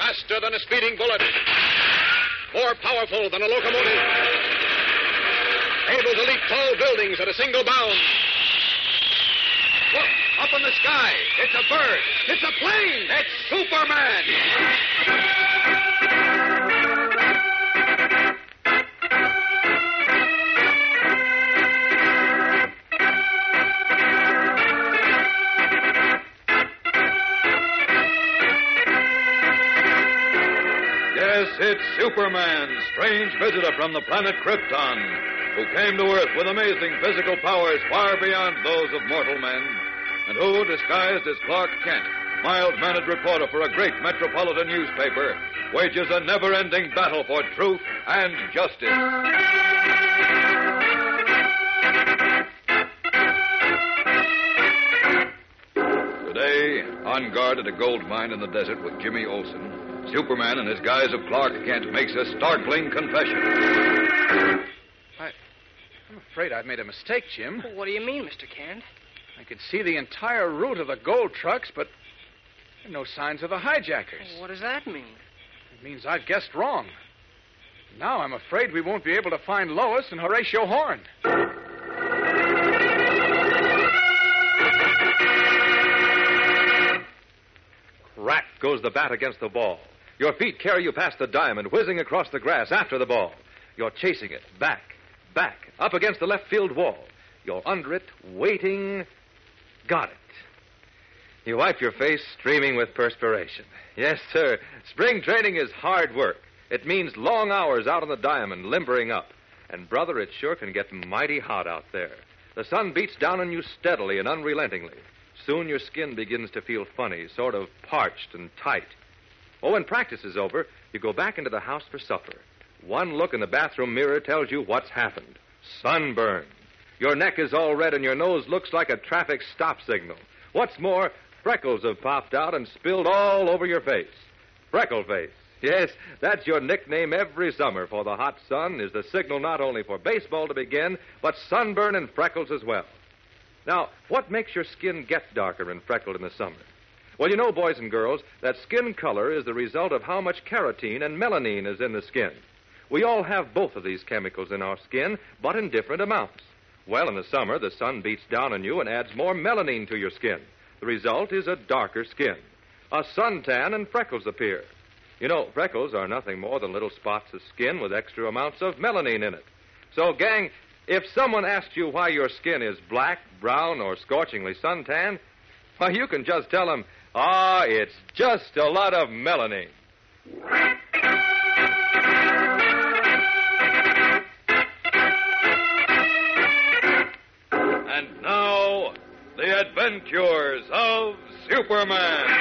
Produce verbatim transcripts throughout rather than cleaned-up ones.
Faster than a speeding bullet. More powerful than a locomotive. Able to leap tall buildings at a single bound. Look, up in the sky. It's a bird. It's a plane. It's Superman. Yes, it's Superman, strange visitor from the planet Krypton, who came to Earth with amazing physical powers far beyond those of mortal men, and who, disguised as Clark Kent, mild-mannered reporter for a great metropolitan newspaper, wages a never-ending battle for truth and justice. Today, on guard at a gold mine in the desert with Jimmy Olsen, Superman, in his guise of Clark Kent, makes a startling confession. I, I'm afraid I've made a mistake, Jim. Well, what do you mean, Mister Kent? I could see the entire route of the gold trucks, but there are no signs of the hijackers. Well, what does that mean? It means I've guessed wrong. Now I'm afraid we won't be able to find Lois and Horatio Horn. Crack goes the bat against the ball. Your feet carry you past the diamond, whizzing across the grass after the ball. You're chasing it, back, back, up against the left field wall. You're under it, waiting. Got it. You wipe your face, streaming with perspiration. Yes, sir. Spring training is hard work. It means long hours out on the diamond, limbering up. And, brother, it sure can get mighty hot out there. The sun beats down on you steadily and unrelentingly. Soon your skin begins to feel funny, sort of parched and tight. Oh, when practice is over, you go back into the house for supper. One look in the bathroom mirror tells you what's happened. Sunburn. Your neck is all red and your nose looks like a traffic stop signal. What's more, freckles have popped out and spilled all over your face. Freckle face. Yes, that's your nickname every summer, for the hot sun is the signal not only for baseball to begin, but sunburn and freckles as well. Now, what makes your skin get darker and freckled in the summer? Well, you know, boys and girls, that skin color is the result of how much keratin and melanine is in the skin. We all have both of these chemicals in our skin, but in different amounts. Well, in the summer, the sun beats down on you and adds more melanine to your skin. The result is a darker skin. A suntan and freckles appear. You know, freckles are nothing more than little spots of skin with extra amounts of melanine in it. So, gang, if someone asks you why your skin is black, brown, or scorchingly suntan, why, you can just tell them, ah, it's just a lot of melanine. And now, the adventures of Superman.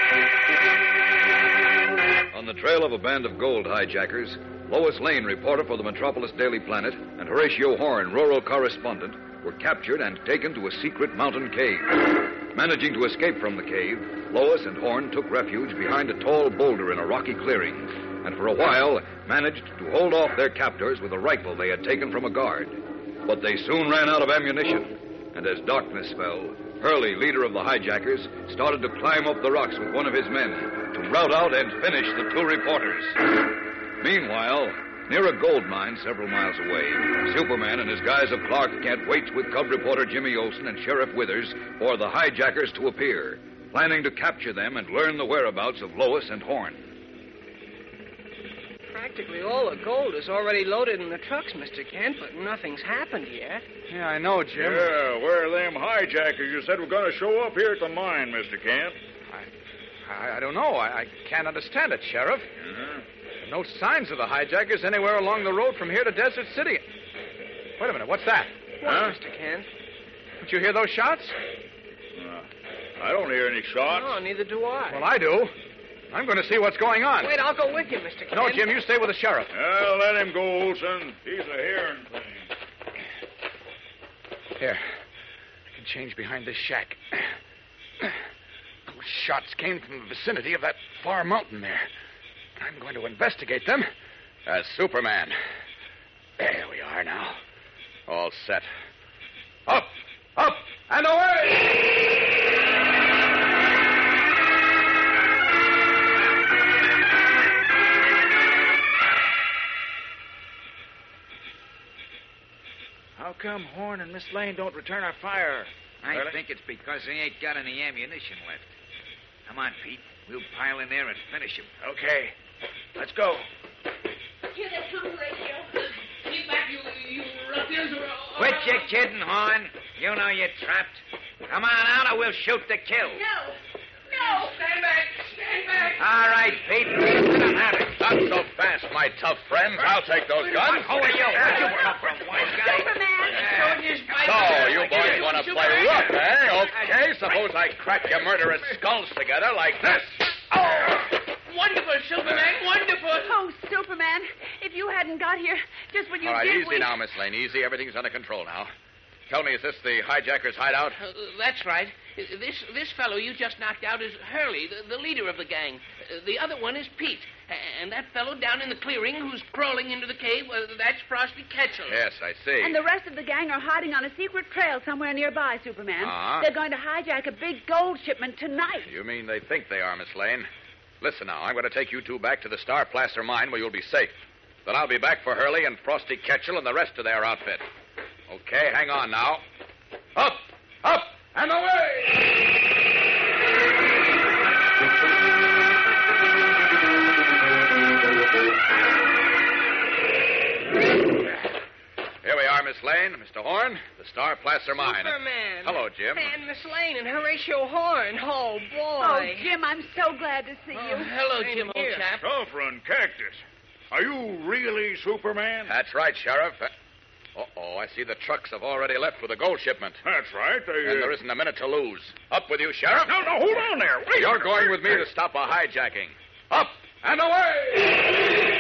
On the trail of a band of gold hijackers, Lois Lane, reporter for the Metropolis Daily Planet, and Horatio Horn, rural correspondent, were captured and taken to a secret mountain cave. Managing to escape from the cave, Lois and Horn took refuge behind a tall boulder in a rocky clearing, and for a while managed to hold off their captors with a rifle they had taken from a guard. But they soon ran out of ammunition, and as darkness fell, Hurley, leader of the hijackers, started to climb up the rocks with one of his men to rout out and finish the two reporters. Meanwhile, near a gold mine several miles away, Superman, in his guise of Clark Kent, waits with cub reporter Jimmy Olsen and Sheriff Withers for the hijackers to appear, planning to capture them and learn the whereabouts of Lois and Horn. Practically all the gold is already loaded in the trucks, Mister Kent, but nothing's happened yet. Yeah, I know, Jim. Yeah, where are them hijackers you said were going to show up here at the mine, Mister Kent? I, I, I don't know. I, I can't understand it, Sheriff. Yeah. No signs of the hijackers anywhere along the road from here to Desert City. Wait a minute, what's that? What, Huh? Mister Kent? Did you hear those shots? Uh, I don't hear any shots. No, neither do I. Well, I do. I'm going to see what's going on. Wait, I'll go with you, Mister Kent. No, Jim, you stay with the sheriff. Well, let him go, Olson. He's a hearing thing. Here. I can change behind this shack. Those shots came from the vicinity of that far mountain there. I'm going to investigate them as Superman. There we are now. All set. Up, up, and away! come Horn and Miss Lane don't return our fire? I Hurley? think it's because they ain't got any ammunition left. Come on, Pete. We'll pile in there and finish them. Okay. Let's go. Here they come, Horatio. Keep back, you, you ruffians. Or, or... Quit your kidding, Horn. You know you're trapped. Come on out or we'll shoot to kill. No. No. Stand back. Stand back. All right, Pete. Let 'em have it. Not so fast, my tough friends. I'll take those guns. Who are you? Where'd you come from, wise guy? Superman. So, you boys want to play rough, eh? Okay, suppose I crack your murderous skulls together like this. Wonderful, Superman. Wonderful. Oh, Superman, if you hadn't got here just when you All right, did, easy we... now, Miss Lane. Easy. Everything's under control now. Tell me, is this the hijackers' hideout? Uh, that's right. This this fellow you just knocked out is Hurley, the, the leader of the gang. Uh, the other one is Pete. And that fellow down in the clearing who's crawling into the cave, uh, that's Frosty Ketchel. Yes, I see. And the rest of the gang are hiding on a secret trail somewhere nearby, Superman. Uh-huh. They're going to hijack a big gold shipment tonight. You mean they think they are, Miss Lane? Listen now, I'm going to take you two back to the Star Placer mine where you'll be safe. Then I'll be back for Hurley and Frosty Ketchel and the rest of their outfit. Okay, hang on now. Up, up, and away! Here we are, Miss Lane, Mister Horn, the Star Placer mine. Superman. Hello, Jim. And Miss Lane and Horatio Horn. Oh, boy. Oh, Jim, I'm so glad to see Oh, you. hello, Same Jim, old here. chap. Suffering cactus. Are you really Superman? That's right, Sheriff. Uh oh, I see the trucks have already left with the gold shipment. That's right. They, uh... And there isn't a minute to lose. Up with you, Sheriff. No, no, hold on there. Wait. You're going with me to stop a hijacking. Up and away!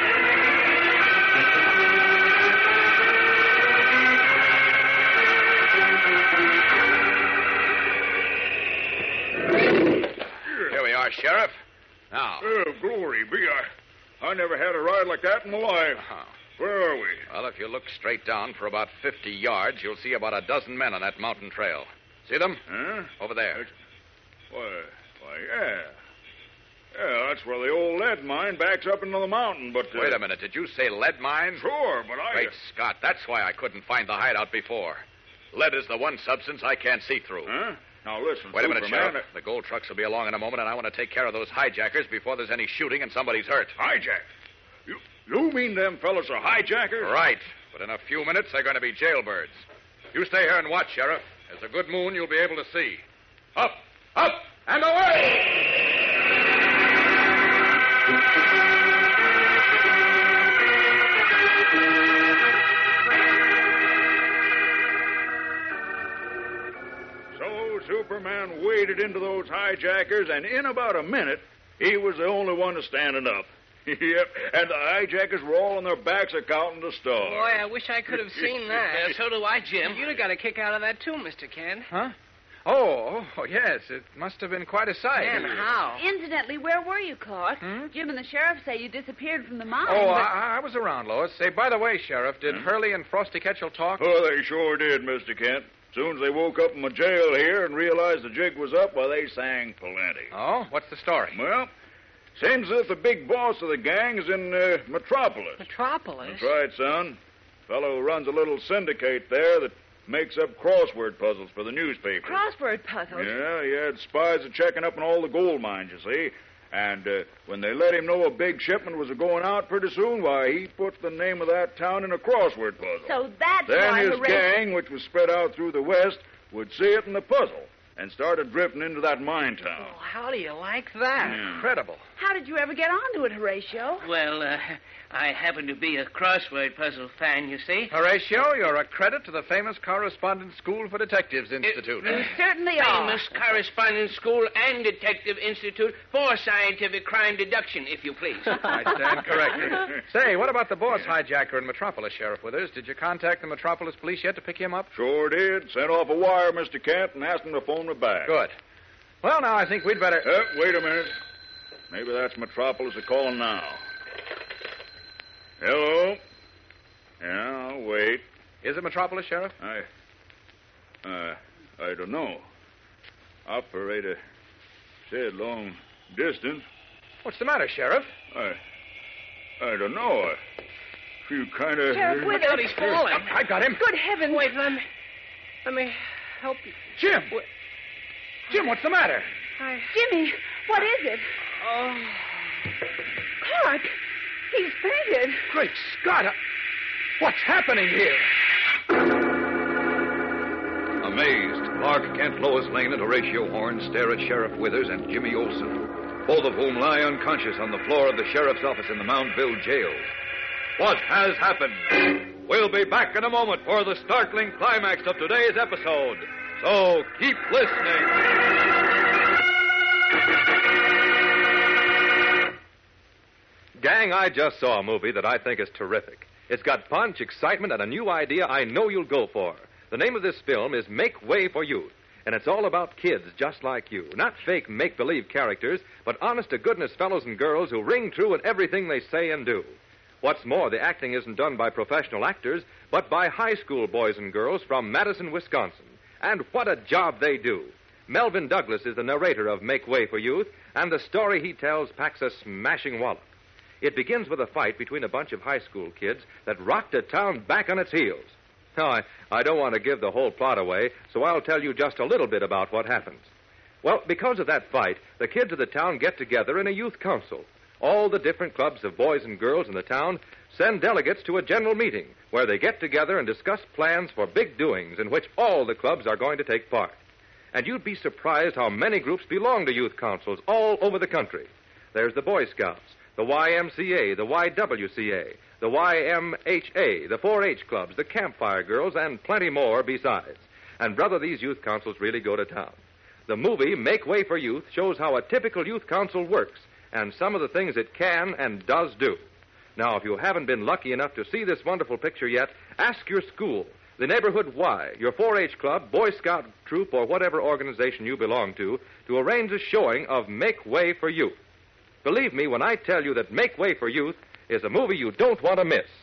Here we are, Sheriff. Now. Oh, glory be. I, I never had a ride like that in my life. Uh-huh. Where are we? Well, if you look straight down for about fifty yards, you'll see about a dozen men on that mountain trail. See them? Huh? Over there. Why, why, yeah. Yeah, that's where the old lead mine backs up into the mountain, but... Uh, Wait a minute. Did you say lead mine? Sure, but I... Great Scott, that's why I couldn't find the hideout before. Lead is the one substance I can't see through. Huh? Now, listen, Wait a minute, Superman, Sheriff. The gold trucks will be along in a moment, and I want to take care of those hijackers before there's any shooting and somebody's hurt. Hijack? You, you mean them fellas are hijackers? Right. But in a few minutes, they're going to be jailbirds. You stay here and watch, Sheriff. There's a good moon you'll be able to see. Up, up, and away! So Superman waded into those hijackers, and in about a minute, he was the only one standing up. Yep, and the hijackers were all on their backs accounting the stars. Boy, I wish I could have seen that. Yeah, so do I, Jim. You'd have got a kick out of that, too, Mister Kent. Huh? Oh, oh, yes. It must have been quite a sight. And how? Incidentally, where were you, Clark? Hmm? Jim and the sheriff say you disappeared from the mine. Oh, but... I, I was around, Lois. Say, by the way, Sheriff, did Hurley and Frosty Ketchel talk? Oh, they sure did, Mister Kent. Soon as they woke up in my jail here and realized the jig was up, well, they sang plenty. Oh, what's the story? Well, seems as if the big boss of the gang is in uh, Metropolis. Metropolis? That's right, son. Fellow who runs a little syndicate there that makes up crossword puzzles for the newspaper. Crossword puzzles? Yeah, he had spies checking up on all the gold mines, you see. And uh, when they let him know a big shipment was going out pretty soon, why, he put the name of that town in a crossword puzzle. So that's then why his Horatio... gang, which was spread out through the west, would see it in the puzzle and started drifting into that mine town. Oh, how do you like that? Yeah. Incredible. How did you ever get onto it, Horatio? Well, uh, I happen to be a crossword puzzle fan, you see. Horatio, you're a credit to the famous Correspondence School for Detectives Institute. You certainly are. Famous Correspondence School and Detective Institute for Scientific Crime Deduction, if you please. I stand corrected. Say, what about the boss hijacker in Metropolis, Sheriff Withers? Did you contact the Metropolis police yet to pick him up? Sure did. Sent off a wire, Mister Kent, and asked him to phone me back. Good. Well, now I think we'd better... Uh, wait a minute. Maybe that's Metropolis calling now. Hello? Yeah, I'll wait. Is it Metropolis, Sheriff? I... Uh, I don't know. Operator said long distance. What's the matter, Sheriff? I... I don't know. feel kind of... Sheriff Look Withers. out, he's falling. I got him. Good heavens. Wait, let me... Let me help you. Jim. Jim, what's the matter? I... Jimmy, what is it? Oh... Clark, he's fainted. Great Scott. uh, What's happening here? Amazed, Clark Kent, Lois Lane, and Horatio Horn stare at Sheriff Withers and Jimmy Olsen, both of whom lie unconscious on the floor of the sheriff's office in the Moundville jail. What has happened? We'll be back in a moment for the startling climax of today's episode. So keep listening. Gang, I just saw a movie that I think is terrific. It's got punch, excitement, and a new idea I know you'll go for. The name of this film is Make Way for Youth, and it's all about kids just like you. Not fake make-believe characters, but honest-to-goodness fellows and girls who ring true in everything they say and do. What's more, the acting isn't done by professional actors, but by high school boys and girls from Madison, Wisconsin. And what a job they do. Melvin Douglas is the narrator of Make Way for Youth, and the story he tells packs a smashing wallop. It begins with a fight between a bunch of high school kids that rocked a town back on its heels. Now, I, I don't want to give the whole plot away, so I'll tell you just a little bit about what happens. Well, because of that fight, the kids of the town get together in a youth council. All the different clubs of boys and girls in the town send delegates to a general meeting where they get together and discuss plans for big doings in which all the clubs are going to take part. And you'd be surprised how many groups belong to youth councils all over the country. There's the Boy Scouts, the Y M C A, the Y W C A, the Y M H A, the four H clubs, the Campfire Girls, and plenty more besides. And, brother, these youth councils really go to town. The movie Make Way for Youth shows how a typical youth council works and some of the things it can and does do. Now, if you haven't been lucky enough to see this wonderful picture yet, ask your school, the neighborhood Y, your four H club, Boy Scout troop, or whatever organization you belong to, to arrange a showing of Make Way for Youth. Believe me when I tell you that Make Way for Youth is a movie you don't want to miss.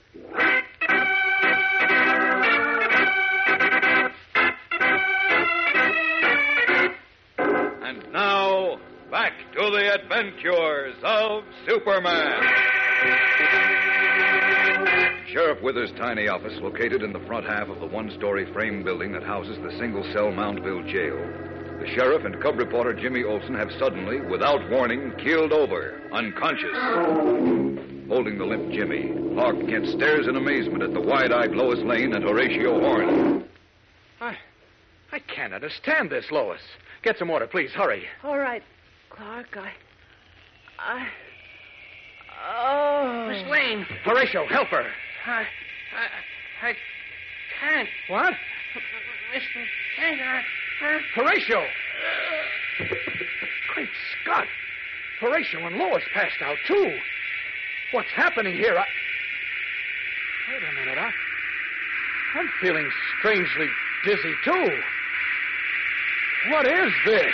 And now, back to the adventures of Superman. Sheriff Withers' tiny office, located in the front half of the one-story frame building that houses the single-cell Moundville jail. The sheriff and cub reporter Jimmy Olsen have suddenly, without warning, keeled over, unconscious. Holding the limp Jimmy, Clark Kent stares in amazement at the wide-eyed Lois Lane and Horatio Horn. I, I can't understand this, Lois. Get some water, please. Hurry. All right, Clark, I... I... Oh... Miss Lane. Horatio, help her. I... I... I can't. What? Mister Kent, I... I... Horatio! Great Scott! Horatio and Lois passed out, too. What's happening here? I... Wait a minute. I... I'm feeling strangely dizzy, too. What is this?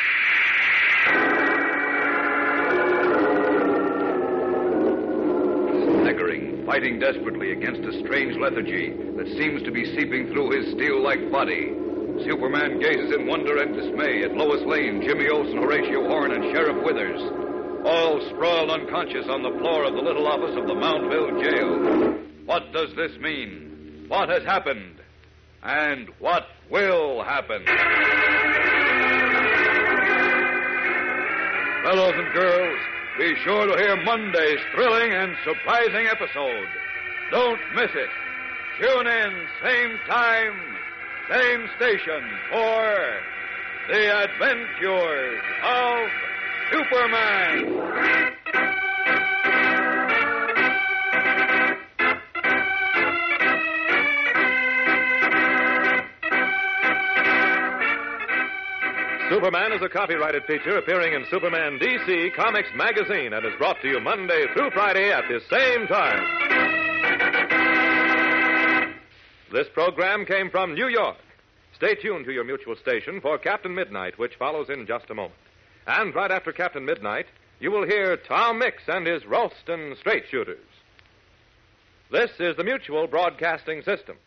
Staggering, fighting desperately against a strange lethargy that seems to be seeping through his steel-like body. Superman gazes in wonder and dismay at Lois Lane, Jimmy Olsen, Horatio Horn, and Sheriff Withers, all sprawled unconscious on the floor of the little office of the Moundville jail. What does this mean? What has happened? And what will happen? Fellows and girls, be sure to hear Monday's thrilling and surprising episode. Don't miss it. Tune in, same time, same station, for The Adventures of Superman. Superman is a copyrighted feature appearing in Superman D C Comics magazine and is brought to you Monday through Friday at this same time. This program came from New York. Stay tuned to your mutual station for Captain Midnight, which follows in just a moment. And right after Captain Midnight, you will hear Tom Mix and his Ralston Straight Shooters. This is the Mutual Broadcasting System.